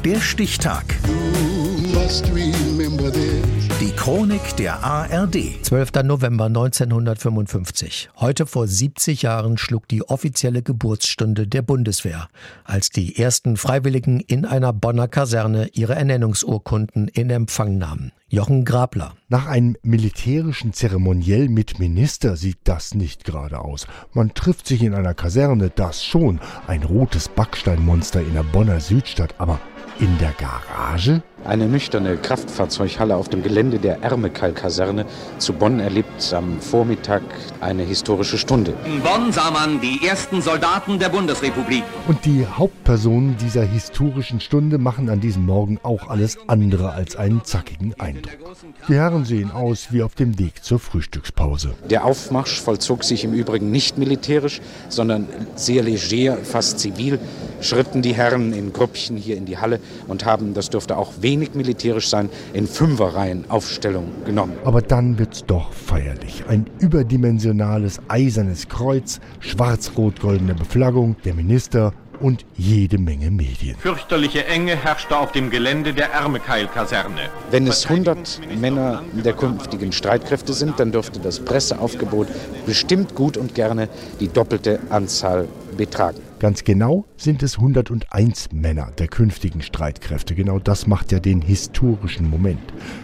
Der Stichtag. Die Chronik der ARD. 12. November 1955. Heute vor 70 Jahren schlug die offizielle Geburtsstunde der Bundeswehr, als die ersten Freiwilligen in einer Bonner Kaserne ihre Ernennungsurkunden in Empfang nahmen. Jochen Grabler. Nach einem militärischen Zeremoniell mit Minister sieht das nicht gerade aus. Man trifft sich in einer Kaserne, das schon, ein rotes Backsteinmonster in der Bonner Südstadt, aber in der Garage? Eine nüchterne Kraftfahrzeughalle auf dem Gelände der Ermekeil-Kaserne zu Bonn erlebt am Vormittag eine historische Stunde. In Bonn sah man die ersten Soldaten der Bundesrepublik. Und die Hauptpersonen dieser historischen Stunde machen an diesem Morgen auch alles andere als einen zackigen Eindruck. Die Herren sehen aus wie auf dem Weg zur Frühstückspause. Der Aufmarsch vollzog sich im Übrigen nicht militärisch, sondern sehr leger, fast zivil, schritten die Herren in Grüppchen hier in die Halle und haben, das dürfte auch wenig militärisch sein, in Fünferreihen Aufstellung genommen. Aber dann wird's doch feierlich. Ein überdimensionales eisernes Kreuz, schwarz-rot-goldene Beflaggung, der Minister und jede Menge Medien. Fürchterliche Enge herrschte auf dem Gelände der Ermekeil-Kaserne. Wenn es 100 Männer der künftigen Streitkräfte sind, dann dürfte das Presseaufgebot bestimmt gut und gerne die doppelte Anzahl betragen. Ganz genau sind es 101 Männer der künftigen Streitkräfte. Genau das macht ja den historischen Moment.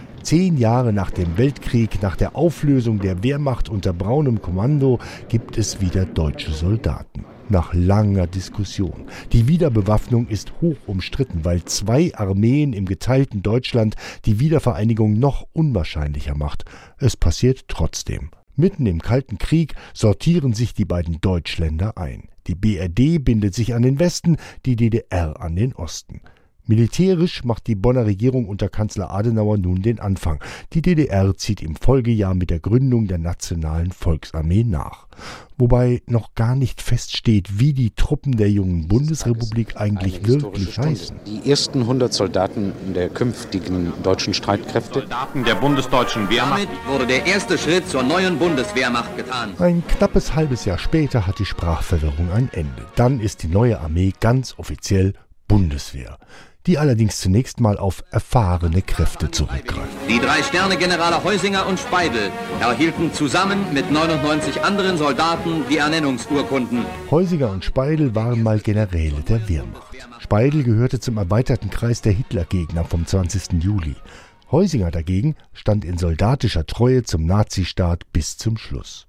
10 Jahre nach dem Weltkrieg, nach der Auflösung der Wehrmacht unter Braunem Kommando, gibt es wieder deutsche Soldaten. Nach langer Diskussion. Die Wiederbewaffnung ist hoch umstritten, weil 2 Armeen im geteilten Deutschland die Wiedervereinigung noch unwahrscheinlicher macht. Es passiert trotzdem. Mitten im Kalten Krieg sortieren sich die beiden Deutschländer ein. Die BRD bindet sich an den Westen, die DDR an den Osten. Militärisch macht die Bonner Regierung unter Kanzler Adenauer nun den Anfang. Die DDR zieht im Folgejahr mit der Gründung der Nationalen Volksarmee nach. Wobei noch gar nicht feststeht, wie die Truppen der jungen Bundesrepublik eigentlich wirklich heißen. Die ersten 100 Soldaten der künftigen deutschen Streitkräfte. Soldaten der bundesdeutschen Wehrmacht. Damit wurde der erste Schritt zur neuen Bundeswehrmacht getan. Ein knappes halbes Jahr später hat die Sprachverwirrung ein Ende. Dann ist die neue Armee ganz offiziell Bundeswehr, die allerdings zunächst mal auf erfahrene Kräfte zurückgreift. Die 3 Sterne-Generale Heusinger und Speidel erhielten zusammen mit 99 anderen Soldaten die Ernennungsurkunden. Heusinger und Speidel waren mal Generäle der Wehrmacht. Speidel gehörte zum erweiterten Kreis der Hitlergegner vom 20. Juli. Heusinger dagegen stand in soldatischer Treue zum Nazistaat bis zum Schluss.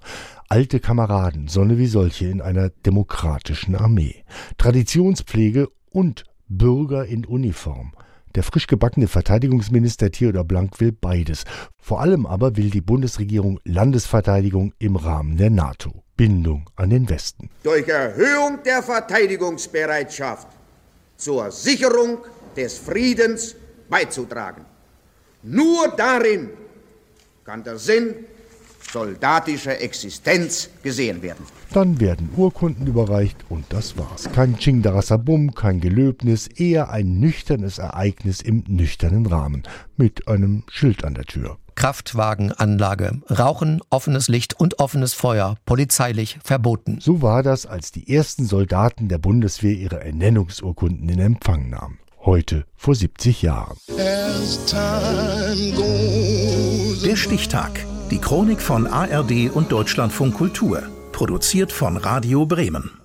Alte Kameraden, sonne wie solche in einer demokratischen Armee. Traditionspflege und Bürger in Uniform. Der frisch gebackene Verteidigungsminister Theodor Blank will beides. Vor allem aber will die Bundesregierung Landesverteidigung im Rahmen der NATO. Bindung an den Westen. Durch Erhöhung der Verteidigungsbereitschaft zur Sicherung des Friedens beizutragen. Nur darin kann der Sinn soldatischer Existenz gesehen werden. Dann werden Urkunden überreicht und das war's. Kein Chingdarasabum, kein Gelöbnis, eher ein nüchternes Ereignis im nüchternen Rahmen. Mit einem Schild an der Tür. Kraftwagenanlage. Rauchen, offenes Licht und offenes Feuer. Polizeilich verboten. So war das, als die ersten Soldaten der Bundeswehr ihre Ernennungsurkunden in Empfang nahmen. Heute vor 70 Jahren. Der Stichtag. Die Chronik von ARD und Deutschlandfunk Kultur. Produziert von Radio Bremen.